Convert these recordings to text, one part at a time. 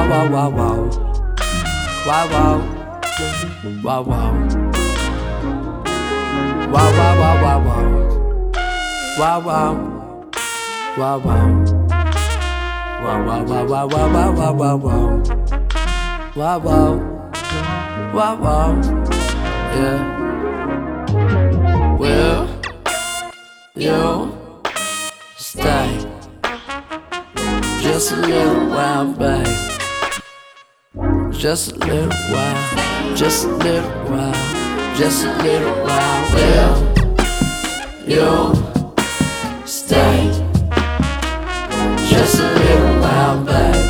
wow, wow, wow. Wow, wow. Wow, wow. Wow, wow, wow, wow, wow. Wow, wow. Wow, wow. Wow, wow, wow, wow, wow, wow, wow, wow. Wow, wow. Wow, wow. Yeah. Will you stay just a little while, babe? Just a little while, just a little while, just a little while. Will you stay just a little while,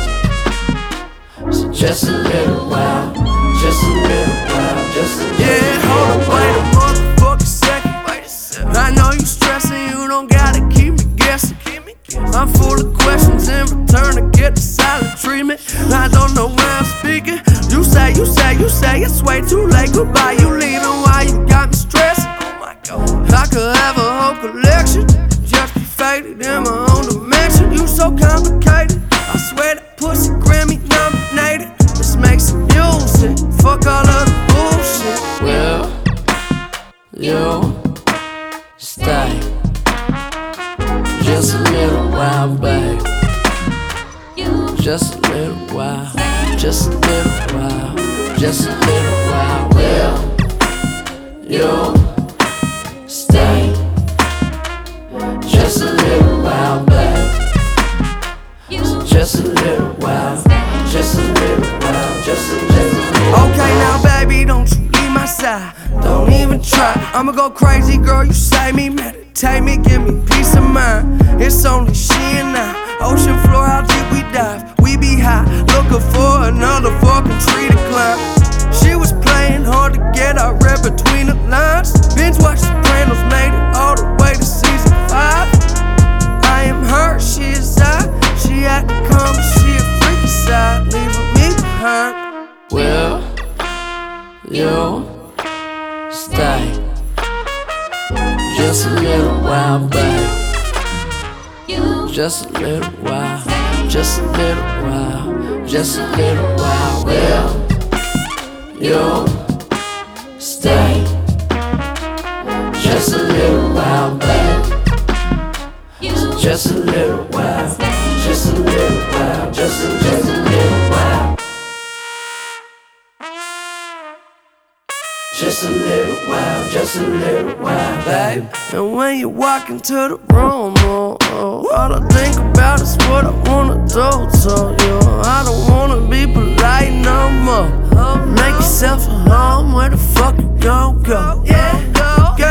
babe? So just a little while, just a little while, just a little while. Yeah, hold on, wait a motherfucking second. I know you stressing, you don't gotta keep me guessing. I'm full of questions in return to get the silent treatment. I don't know where I'm speaking. You say it's way too late. Goodbye, you leaving, why you got me stressing? I could have a whole collection, just be faded in my own dimension. You so complicated, I swear that pussy Grammy nominated. This makes it music, fuck all of the bullshit. Will you stay just a little while, babe? Just a little while, just a little while, just a little while. Will you stay just a little while, babe? So just a little while, just a little while, just a little while. Okay, now baby, don't you leave my side. Don't even try. I'ma go crazy, girl. You save me, meditate me, give me peace of mind. It's only she and I. Ocean floor, how deep we dive. We be high, looking for another fucking tree to climb. She was playing hard to get, I read between the lines. Binge watch Sopranos, made it all the way to season 5. I am her, she is I. She acting calm, but she a freaky side, leaving me behind. Will you stay just a little while, babe? Just a little while, just a little while, just a little while. Will you stay just a little while, babe? Just a little while, just a little while, just a little while. Just a little while, just a little while, babe. And when you walk into the room, all I think about is what I wanna do to you. I don't wanna be polite no more. Make yourself a home, where the fuck you gon' go? Yeah, girl,